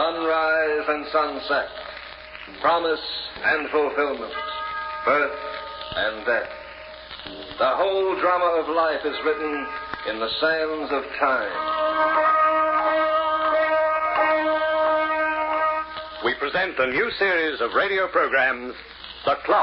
sunrise and sunset, promise and fulfillment, birth and death. The whole drama of life is written in the sands of time. We present a new series of radio programs, The Clock.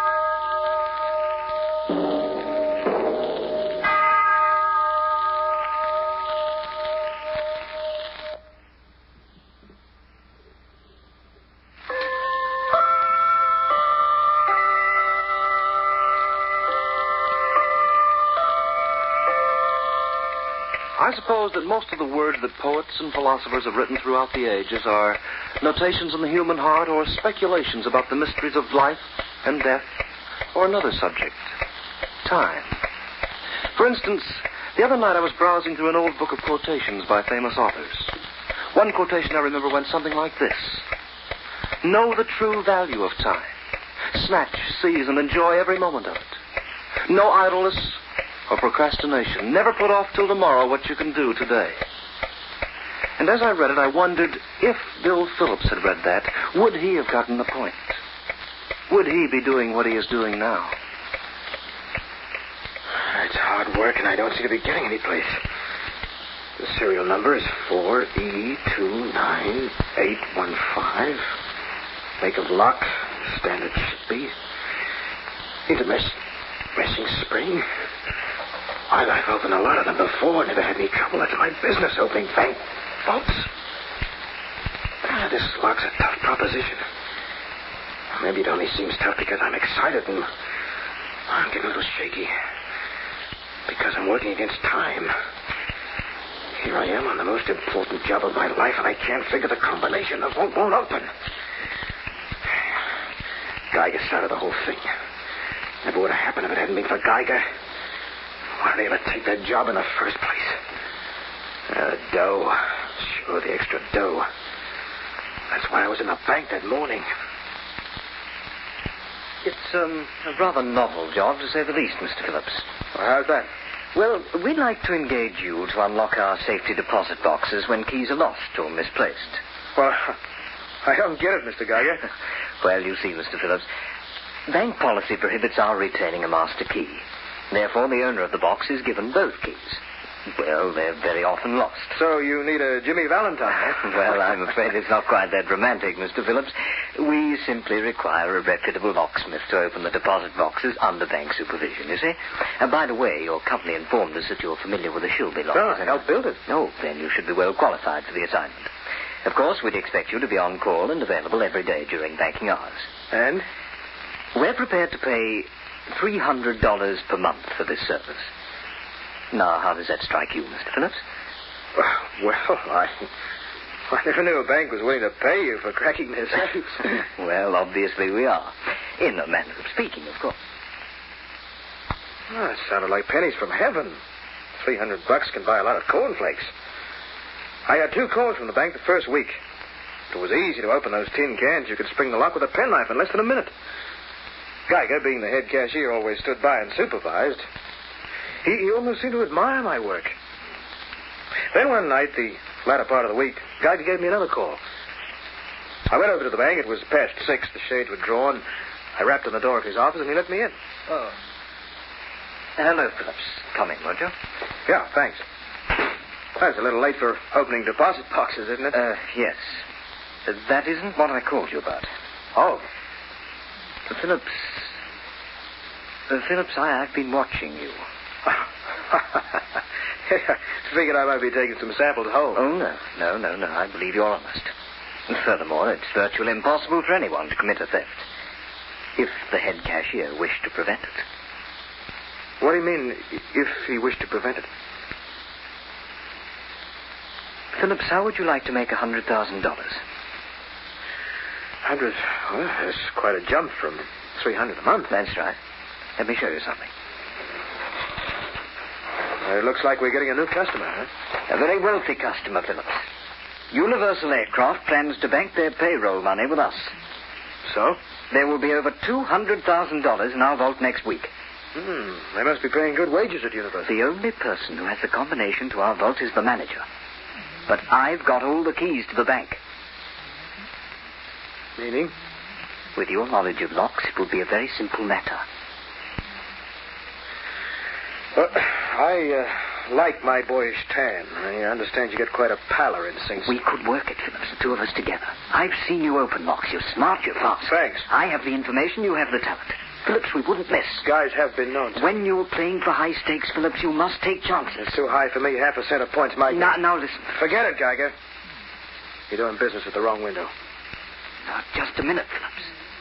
I suppose that most of the words that poets and philosophers have written throughout the ages are notations on the human heart or speculations about the mysteries of life and death or another subject, time. For instance, the other night I was browsing through an old book of quotations by famous authors. One quotation I remember went something like this: "Know the true value of time. Snatch, seize, and enjoy every moment of it. No idleness or procrastination. Never put off till tomorrow what you can do today." And as I read it, I wondered if Bill Phillips had read that, would he have gotten the point? Would he be doing what he is doing now? It's hard work, and I don't seem to be getting any place. The serial number is 4E29815. Make of lock, standard speed. Intermeshing spring. I've opened a lot of them before, never had any trouble. That's my business, opening bank vaults. This lock's a tough proposition. Maybe it only seems tough because I'm excited and I'm getting a little shaky. Because I'm working against time. Here I am on the most important job of my life, and I can't figure the combination. The vault won't open. Geiger's out of the whole thing. Never would have happened if it hadn't been for Geiger. Why did they ever take that job in the first place? Dough. Sure, the extra dough. That's why I was in the bank that morning. It's a rather novel job, to say the least, Mr. Phillips. Well, how's that? Well, we'd like to engage you to unlock our safety deposit boxes when keys are lost or misplaced. Well, I don't get it, Mr. Geiger. Well, you see, Mr. Phillips, bank policy prohibits our retaining a master key. Therefore, the owner of the box is given both keys. Well, they're very often lost. So you need a Jimmy Valentine, eh? Well, I'm afraid it's not quite that romantic, Mr. Phillips. We simply require a reputable locksmith to open the deposit boxes under bank supervision, you see. By the way, your company informed us that you're familiar with the Shilby lock. Oh, I helped build it. Oh, then you should be well qualified for the assignment. Of course, we'd expect you to be on call and available every day during banking hours. And? We're prepared to pay $300 per month for this service. Now, how does that strike you, Mr. Phillips? Well, I never knew a bank was willing to pay you for cracking their safes. Well, obviously we are. In a manner of speaking, of course. Oh, it sounded like pennies from heaven. $300 can buy a lot of cornflakes. I had 2 calls from the bank the first week. It was easy to open those tin cans. You could spring the lock with a penknife in less than a minute. Geiger, being the head cashier, always stood by and supervised. He almost seemed to admire my work. Then one night, the latter part of the week, Geiger gave me another call. I went over to the bank. It was past 6. The shades were drawn. I rapped on the door of his office, and he let me in. Oh. Hello, Phillips. Come in, won't you? Yeah, thanks. That's a little late for opening deposit boxes, isn't it? Yes. That isn't what I called you about. Oh. Phillips, I've been watching you. Figured I might be taking some samples home. Oh, no. I believe you're honest. And furthermore, it's virtually impossible for anyone to commit a theft, if the head cashier wished to prevent it. What do you mean, if he wished to prevent it? Phillips, how would you like to make $100,000? 100? Well, that's quite a jump from $300 a month. That's right. Let me show you something. It looks like we're getting a new customer, huh? A very wealthy customer, Phillips. Universal Aircraft plans to bank their payroll money with us. So? There will be over $200,000 in our vault next week. They must be paying good wages at Universal. The only person who has the combination to our vault is the manager. But I've got all the keys to the bank. Meaning? With your knowledge of locks, it would be a very simple matter. Well, I like my boyish tan. I understand you get quite a pallor instinct. We could work it, Phillips, the two of us together. I've seen you open locks. You're smart, you're fast. Thanks. I have the information, you have the talent. Phillips, we wouldn't miss. Guys have been known to. When you're playing for high stakes, Phillips, you must take chances. It's too high for me. 0.5 a point's my game. Now, listen. Forget it, Geiger. You're doing business at the wrong window. Now, just a minute, Phillips.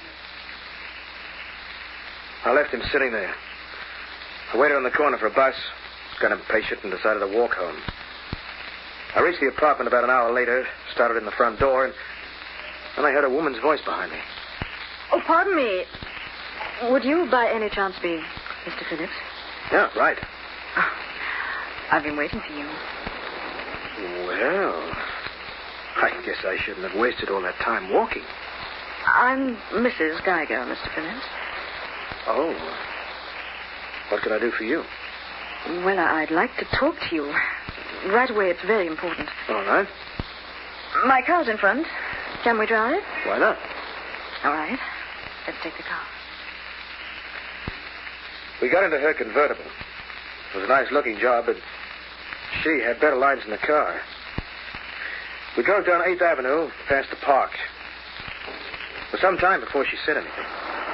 I left him sitting there. I waited on the corner for a bus, got impatient and decided to walk home. I reached the apartment about an hour later, started in the front door, and then I heard a woman's voice behind me. Oh, pardon me. Would you by any chance be Mr. Phillips? Yeah, right. Oh, I've been waiting for you. Well, I guess I shouldn't have wasted all that time walking. I'm Mrs. Geiger, Mr. Phillips. Oh. What can I do for you? Well, I'd like to talk to you. Right away, it's very important. All right. My car's in front. Can we drive? Why not? All right. Let's take the car. We got into her convertible. It was a nice-looking job, but she had better lines in the car. We drove down 8th Avenue, past the park. It was some time before she said anything.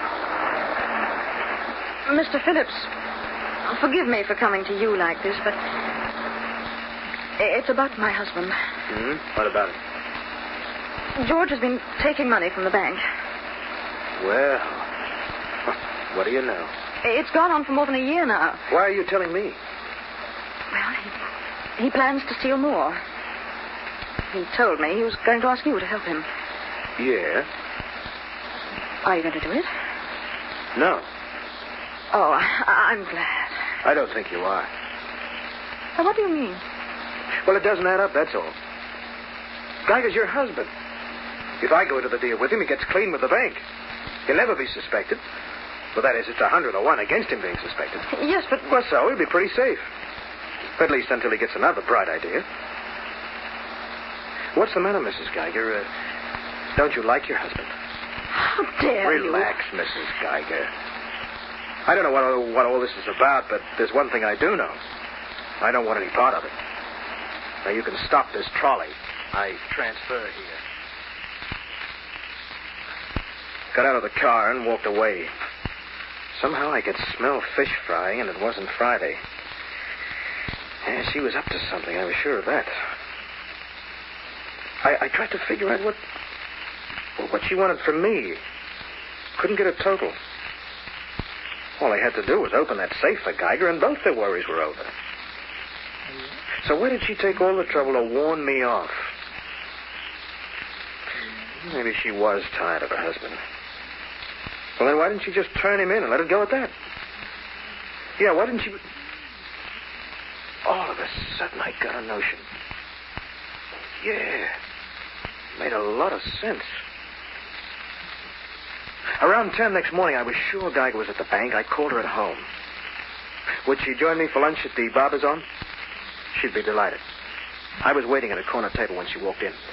Mr. Phillips, forgive me for coming to you like this, but it's about my husband. What about it? George has been taking money from the bank. Well, what do you know? It's gone on for more than a year now. Why are you telling me? Well, he plans to steal more. He told me he was going to ask you to help him. Yeah? Are you going to do it? No. Oh, I'm glad. I don't think you are. What do you mean? Well, it doesn't add up, that's all. Geiger's your husband. If I go into the deal with him, he gets clean with the bank. He'll never be suspected. Well, that is, it's 100 to 1 against him being suspected. Yes, but... Well, so he'll be pretty safe. At least until he gets another bright idea. What's the matter, Mrs. Geiger? Don't you like your husband? How dare you? Relax, Mrs. Geiger. I don't know what all this is about, but there's one thing I do know. I don't want any part of it. Now, you can stop this trolley. I transfer here. Got out of the car and walked away. Somehow I could smell fish frying, and it wasn't Friday. Yeah, she was up to something, I was sure of that. I tried to figure out what she wanted from me. Couldn't get a total. All I had to do was open that safe for Geiger, and both their worries were over. So why did she take all the trouble to warn me off? Maybe she was tired of her husband. Well, then why didn't she just turn him in and let it go at that? Yeah, why didn't she... All of a sudden, I got a notion. Yeah, made a lot of sense. Around 10 next morning, I was sure Geiger was at the bank. I called her at home. Would she join me for lunch at the Barbizon? She'd be delighted. I was waiting at a corner table when she walked in.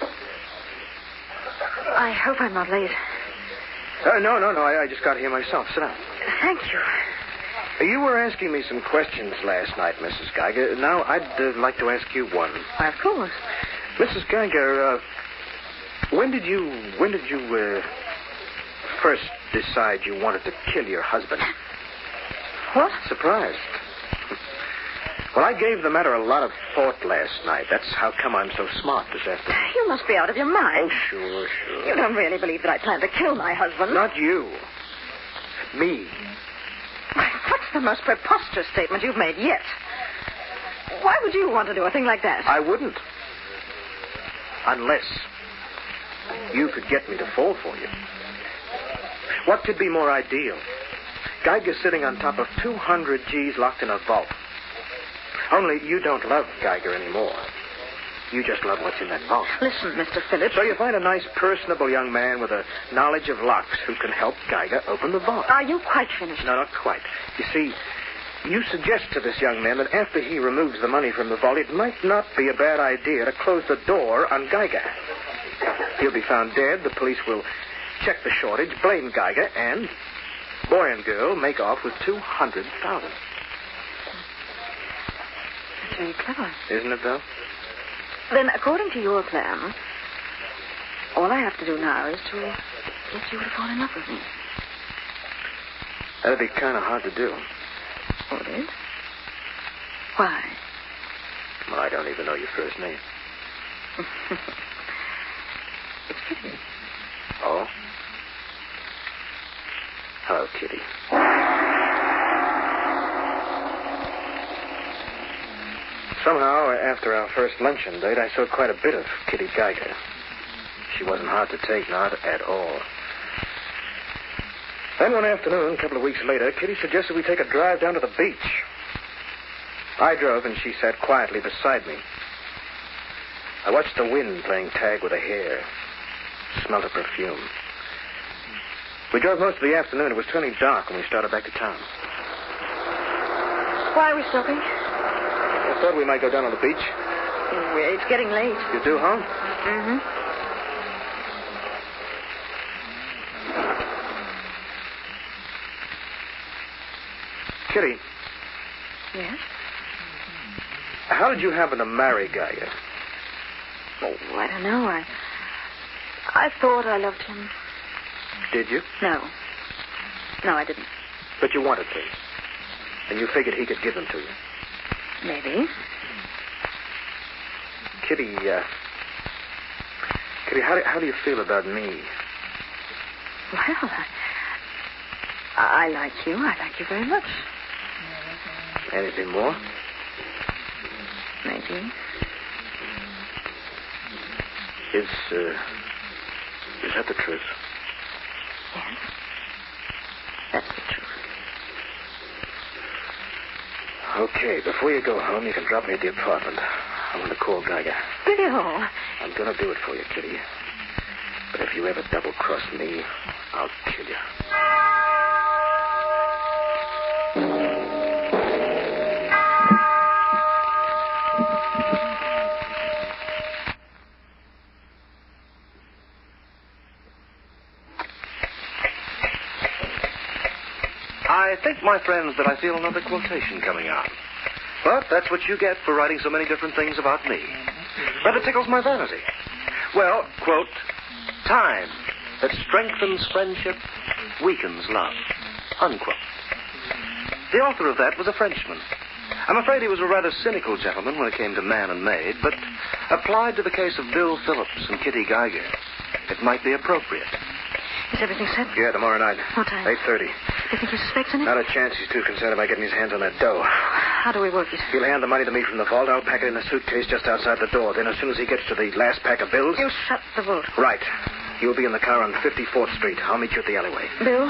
I hope I'm not late. No. I just got here myself. Sit down. Thank you. You were asking me some questions last night, Mrs. Geiger. Now, I'd like to ask you one. Why, of course. Mrs. Geiger, when did you first decide you wanted to kill your husband? What? Surprised. Well, I gave the matter a lot of thought last night. That's how come I'm so smart this afternoon. You must be out of your mind. Oh, sure. You don't really believe that I plan to kill my husband? Not you. Me. What's the most preposterous statement you've made yet? Why would you want to do a thing like that? I wouldn't. Unless you could get me to fall for you. What could be more ideal? Geiger sitting on top of 200 G's locked in a vault. Only you don't love Geiger anymore. You just love what's in that vault. Listen, Mr. Phillips. So you find a nice, personable young man with a knowledge of locks who can help Geiger open the vault. Are you quite finished? No, not quite. You see, you suggest to this young man that after he removes the money from the vault, it might not be a bad idea to close the door on Geiger. He'll be found dead. The police will check the shortage, blame Geiger, and boy and girl make off with $200,000. That's very clever. Isn't it, though? Then, according to your plan, all I have to do now is to get you to fall in love with me. That'd be kind of hard to do. Would it? Why? Well, I don't even know your first name. It's Kitty. Oh? Hello, Kitty. Somehow, after our first luncheon date, I saw quite a bit of Kitty Geiger. She wasn't hard to take, not at all. Then one afternoon, a couple of weeks later, Kitty suggested we take a drive down to the beach. I drove, and she sat quietly beside me. I watched the wind playing tag with her hair. Smelled her perfume. We drove most of the afternoon. It was turning dark when we started back to town. Why are we stopping? I thought we might go down on the beach. It's getting late. You do, huh? Mm-hmm. Kitty, Yes? how did you happen to marry Geiger? Oh, I don't know. I thought I loved him. Did you? No. No, I didn't. But you wanted to. And you figured he could give them to you. Maybe. Kitty, how do you feel about me? Well, I like you. I like you very much. Anything more? Maybe. Is that the truth? Yes. That's the truth. Okay, before you go home, you can drop me at the apartment. I want to call Geiger. Bill! I'm going to do it for you, Kitty. But if you ever double-cross me, I'll kill you. I think, my friends, that I feel another quotation coming on. But that's what you get for writing so many different things about me. Rather tickles my vanity. Well, quote, time that strengthens friendship weakens love, unquote. The author of that was a Frenchman. I'm afraid he was a rather cynical gentleman when it came to man and maid, but applied to the case of Bill Phillips and Kitty Geiger, it might be appropriate. Is everything set? Yeah, tomorrow night. What time? 8:30. Do you think he suspects anything? Not a chance. He's too concerned about getting his hands on that dough. How do we work it? He'll hand the money to me from the vault. I'll pack it in a suitcase just outside the door. Then as soon as he gets to the last pack of bills... You shut the vault. Right. You'll be in the car on 54th Street. I'll meet you at the alleyway. Bill,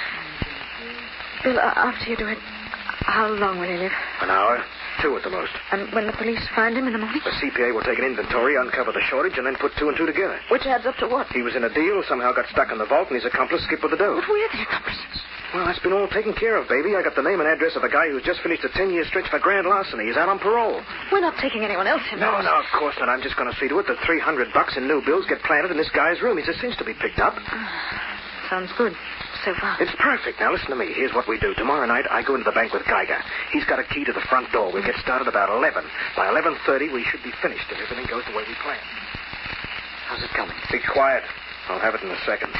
after you do it, how long will he live? An hour. 2 at the most. And when the police find him in the morning? The CPA will take an inventory, uncover the shortage, and then put 2 and 2 together. Which adds up to what? He was in a deal, somehow got stuck in the vault, and his accomplice skipped with the dough. But we're the accomplices. Well, that's been all taken care of, baby. I got the name and address of a guy who's just finished a 10-year stretch for grand larceny. He's out on parole. We're not taking anyone else in. No, of course not. I'm just going to see to it that $300 in new bills get planted in this guy's room. He's a cinch to be picked up. Sounds good so far. It's perfect. Now, listen to me. Here's what we do. Tomorrow night, I go into the bank with Geiger. He's got a key to the front door. We'll get started about 11. By 11:30, we should be finished if everything goes the way we planned. How's it coming? Be quiet. I'll have it in a second.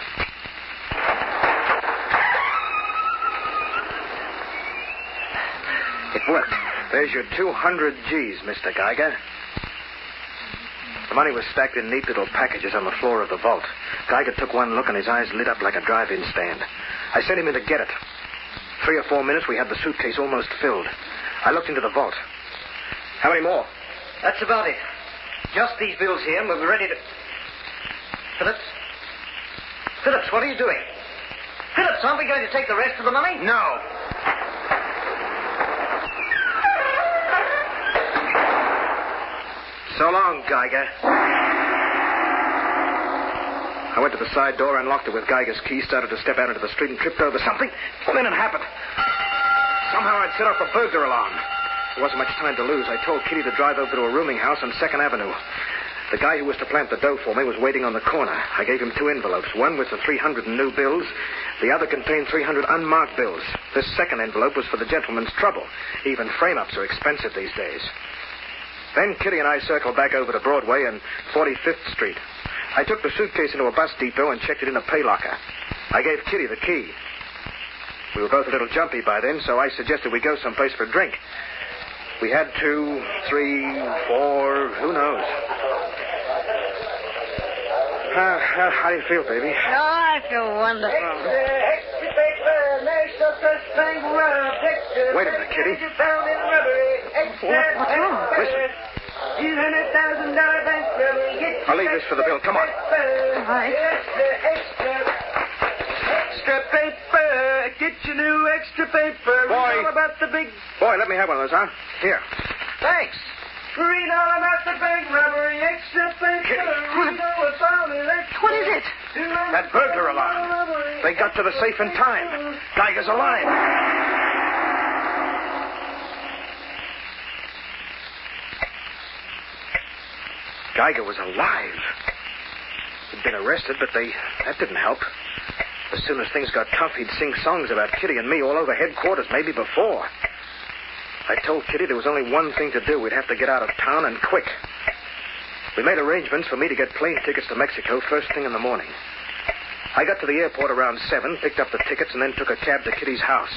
It worked. There's your 200 G's, Mr. Geiger. The money was stacked in neat little packages on the floor of the vault. Geiger took one look and his eyes lit up like a drive-in stand. I sent him in to get it. 3 or 4 minutes, we had the suitcase almost filled. I looked into the vault. How many more? That's about it. Just these bills here, and we'll be ready to... Phillips? Phillips, what are you doing? Phillips, aren't we going to take the rest of the money? No. So long, Geiger. I went to the side door, unlocked it with Geiger's key, started to step out into the street and tripped over something. And then it happened. Somehow I'd set off a burglar alarm. There wasn't much time to lose. I told Kitty to drive over to a rooming house on 2nd Avenue. The guy who was to plant the dough for me was waiting on the corner. I gave him 2 envelopes. One was the 300 in new bills. The other contained 300 unmarked bills. This second envelope was for the gentleman's trouble. Even frame-ups are expensive these days. Then Kitty and I circled back over to Broadway and 45th Street. I took the suitcase into a bus depot and checked it in a pay locker. I gave Kitty the key. We were both a little jumpy by then, so I suggested we go someplace for a drink. We had 2, 3, 4, who knows? How do you feel, baby? Oh, I feel wonderful. Wait a minute, Kitty. What's wrong? Listen. I'll leave this for the bill. Come on. All right. Extra paper. Get your new extra paper. Boy. Read all about the big... Boy, let me have one of those, huh? Here. Thanks. Read all about the bank robbery. Extra paper. Read all about it. What is it? That burglar alarm. They got to the safe in time. Geiger's alive. Geiger was alive. He'd been arrested, but that didn't help. As soon as things got tough, he'd sing songs about Kitty and me all over headquarters, maybe before. I told Kitty there was only one thing to do. We'd have to get out of town, and quick. We made arrangements for me to get plane tickets to Mexico first thing in the morning. I got to the airport around 7, picked up the tickets, and then took a cab to Kitty's house.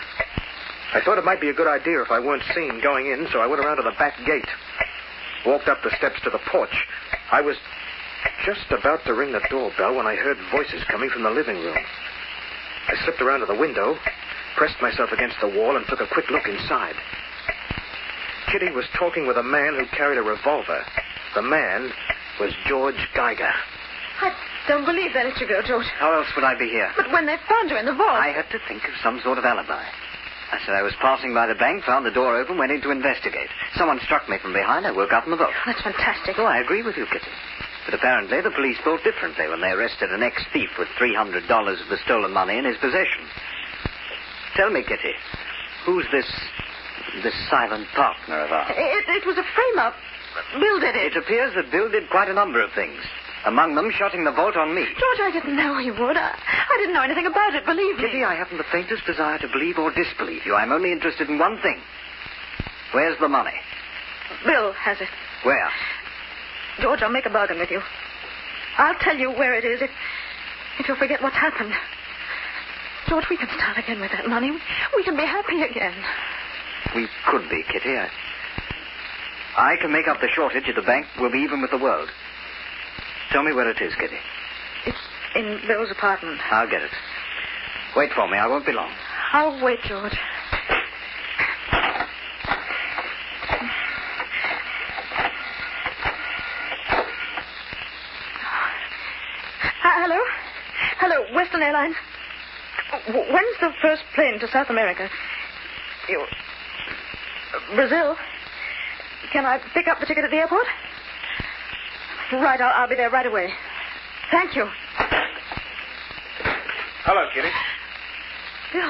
I thought it might be a good idea if I weren't seen going in, so I went around to the back gate. Walked up the steps to the porch. I was just about to ring the doorbell when I heard voices coming from the living room. I slipped around to the window, pressed myself against the wall, and took a quick look inside. Kitty was talking with a man who carried a revolver. The man was George Geiger. I don't believe that it's you, George. How else would I be here? But when they found you in the vault... I had to think of some sort of alibi. I said I was passing by the bank, found the door open, went in to investigate. Someone struck me from behind. I woke up in the vault. That's fantastic. Oh, I agree with you, Kitty. But apparently the police thought differently when they arrested an ex-thief with $300 of the stolen money in his possession. Tell me, Kitty, who's this silent partner of ours? It was a frame-up. Bill did it. It appears that Bill did quite a number of things. Among them, shutting the vault on me. George, I didn't know he would. I didn't know anything about it, believe me. Kitty, I haven't the faintest desire to believe or disbelieve you. I'm only interested in one thing. Where's the money? Bill has it. Where? George, I'll make a bargain with you. I'll tell you where it is if you'll forget what's happened. George, we can start again with that money. We can be happy again. We could be, Kitty. I can make up the shortage at the bank. We'll be even with the world. Tell me where it is, Kitty. It's in Bill's apartment. I'll get it. Wait for me. I won't be long. I'll wait, George. Hello? Hello, Western Airlines. When's the first plane to South America? Brazil? Can I pick up the ticket at the airport? Right, I'll be there right away. Thank you. Hello, Kitty. Bill.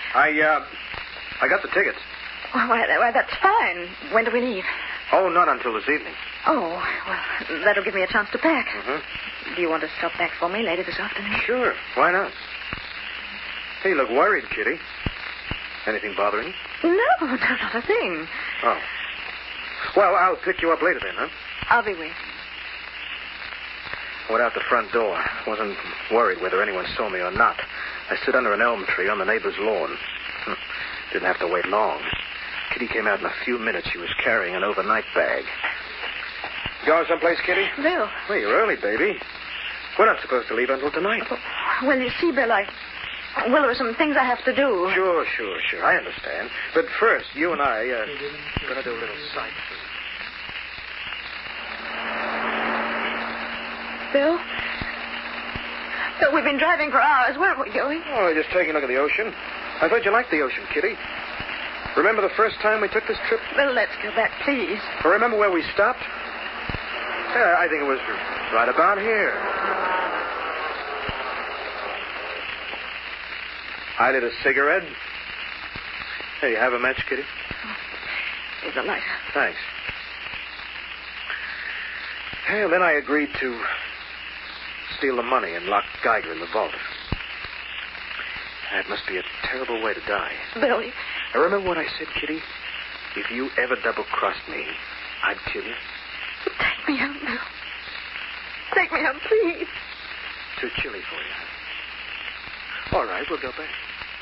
I got the tickets. Why, that's fine. When do we leave? Oh, not until this evening. Oh, well, that'll give me a chance to pack. Mm-hmm. Do you want to stop back for me later this afternoon? Sure. Why not? Hey, you look worried, Kitty. Anything bothering you? No, not a thing. Oh. Well, I'll pick you up later then, huh? I'll be waiting. I went out the front door. Wasn't worried whether anyone saw me or not. I stood under an elm tree on the neighbor's lawn. Didn't have to wait long. Kitty came out in a few minutes. She was carrying an overnight bag. Going someplace, Kitty? Bill. Well, you're early, baby. We're not supposed to leave until tonight. Well, you see, Bill, well, there are some things I have to do. Sure. I understand. But first, you and I are going to do a little sightseeing. Bill? Bill, we've been driving for hours. Where are we going? Oh, just taking a look at the ocean. I thought you liked the ocean, Kitty. Remember the first time we took this trip? Well, let's go back, please. Or remember where we stopped? Yeah, I think it was right about here. I lit a cigarette. Hey, you have a match, Kitty? Here's a lighter. Thanks. And then I agreed to steal the money and lock Geiger in the vault. That must be a terrible way to die. Billy. Now, remember what I said, Kitty? If you ever double-crossed me, I'd kill you. Take me out, Bill. Take me out, please. Too chilly for you, huh? All right, we'll go back.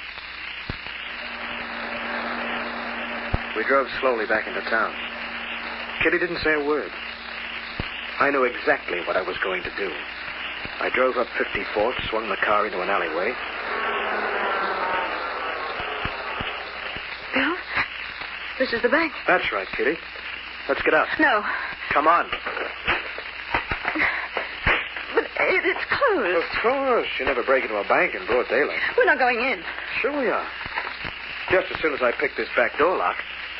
We drove slowly back into town. Kitty didn't say a word. I knew exactly what I was going to do. I drove up 54th, swung the car into an alleyway. Bill, this is the bank. That's right, Kitty. Let's get out. No. Come on. But it's closed. Of course. You never break into a bank in broad daylight. We're not going in. Sure we are. Just as soon as I pick this back door lock.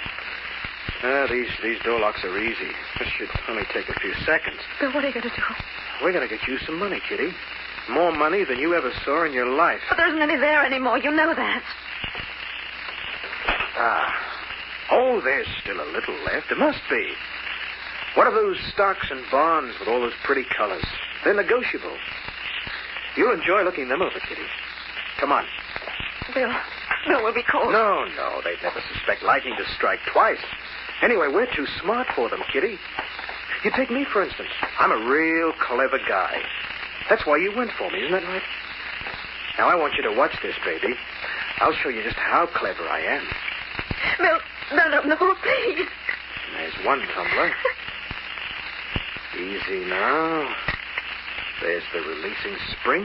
These door locks are easy. This should only take a few seconds. Bill, what are you going to do? We're going to get you some money, Kitty. More money than you ever saw in your life. But there isn't any there anymore. You know that. Oh, there's still a little left. There must be. What are those stocks and bonds with all those pretty colors? They're negotiable. You'll enjoy looking them over, Kitty. Come on. Bill will be caught. No, they'd never suspect lightning to strike twice. Anyway, we're too smart for them, Kitty. You take me, for instance. I'm a real clever guy. That's why you went for me, isn't that right? Now, I want you to watch this, baby. I'll show you just how clever I am. Bill, no, please. There's one tumbler. Easy now. There's the releasing spring.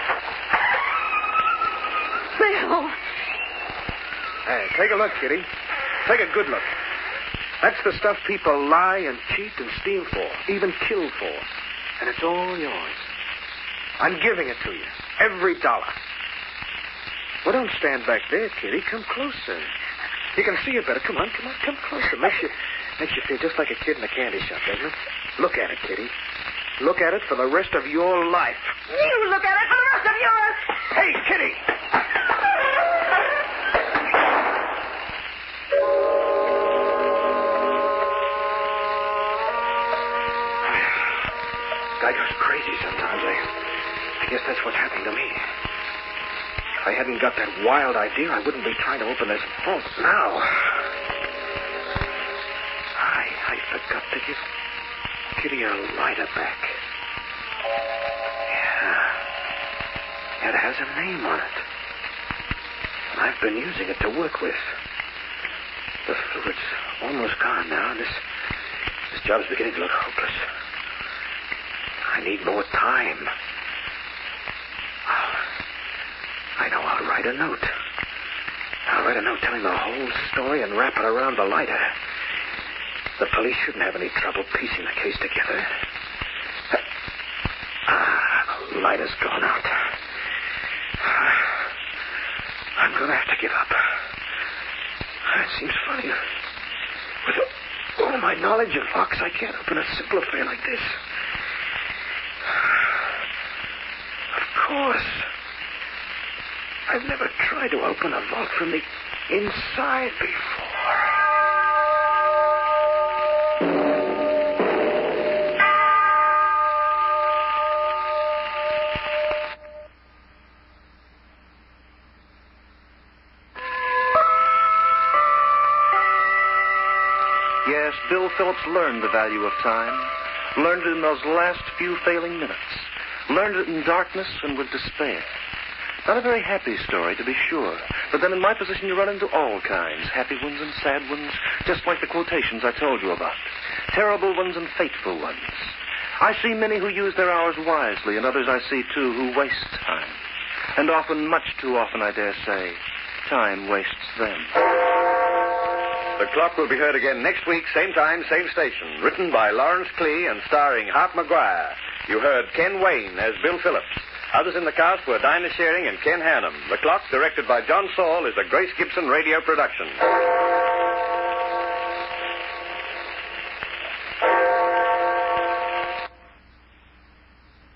Bill. Hey, take a look, Kitty. Take a good look. That's the stuff people lie and cheat and steal for, even kill for. And it's all yours. I'm giving it to you. Every dollar. Well, don't stand back there, Kitty. Come closer. You can see it better. Come on, come closer. Makes you feel just like a kid in a candy shop, doesn't it? Look at it, Kitty. Look at it for the rest of your life. You look at it for the rest of yours. Hey, Kitty! Guy goes crazy sometimes. I guess that's what's happening to me. If I hadn't got that wild idea, I wouldn't be trying to open this vault now. I forgot to give Kitty a lighter back. Yeah. It has a name on it. And I've been using it to work with. The fluid's almost gone now, and this job's beginning to look hopeless. I need more time. I know. I'll write a note. I'll write a note telling the whole story and wrap it around the lighter. The police shouldn't have any trouble piecing the case together. The lighter's gone out. I'm going to have to give up. It seems funny. With all my knowledge of locks, I can't open a simple affair like this. Of course. I've never tried to open a vault from the inside before. Yes, Bill Phillips learned the value of time. Learned it in those last few failing minutes. Learned it in darkness and with despair. Not a very happy story, to be sure. But then in my position, you run into all kinds. Happy ones and sad ones, just like the quotations I told you about. Terrible ones and fateful ones. I see many who use their hours wisely, and others I see, too, who waste time. And often, much too often, I dare say, time wastes them. The Clock will be heard again next week, same time, same station. Written by Lawrence Klee and starring Hart McGuire. You heard Ken Wayne as Bill Phillips. Others in the cast were Dinah Shearing and Ken Hannum. The Clock, directed by John Saul, is a Grace Gibson radio production.